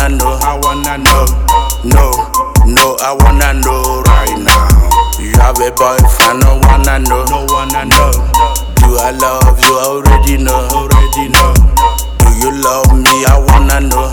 wanna know, no, I wanna know right now. You have a boyfriend, no wanna know, Do I love you? Already know, Do you love me? I wanna know,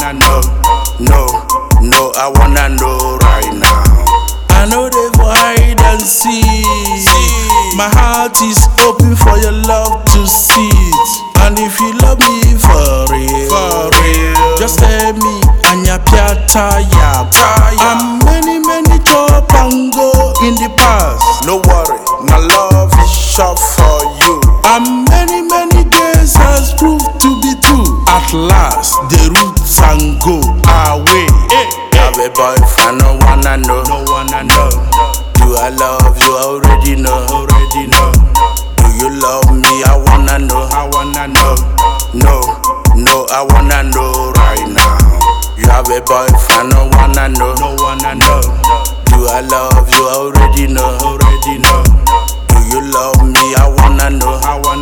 No, I wanna know right now. I know they for hide and seek. My heart is open for your love to sit. And if you love me for real, just tell me Anya Piata ya. I'm many chop and go in the past. No worry, my love is short for you. And many days has proved to be true. At last, the roots and go away. Have a boyfriend, no wanna know, Do I love you? Already know, Do you love me? I wanna know, No, I wanna know right now. You have a boyfriend, no wanna know, Do I love you? Already know, Do you love me? I wanna know,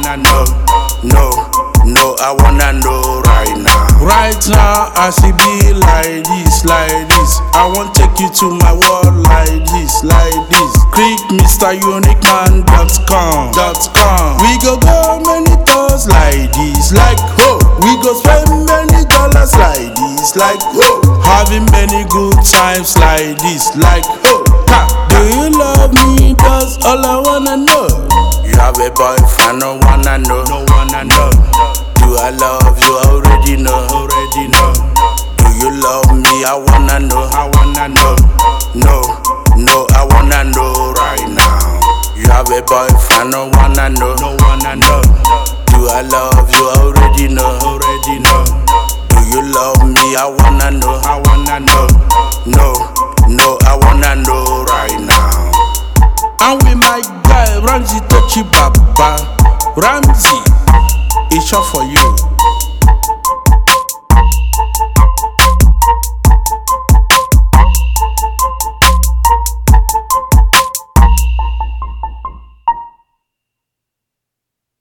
No, I wanna know right now. Right now, as it be like this, I want take you to my world like this. Click MrUniqueMan.com. We go many tours like this, We go spend many dollars like this, Having many good times like this, Do you love me? That's all I wanna know. You have a boyfriend, no wanna know, Do I love you? Already know, Do you love me? I wanna know, No, I wanna know right now. You have a boyfriend, no wanna know, Do I love you? Already know, Do you love me? I wanna know, No, I wanna know right now. And with my guy Ramsey Touchy Baba, Ramsey, it's short for you.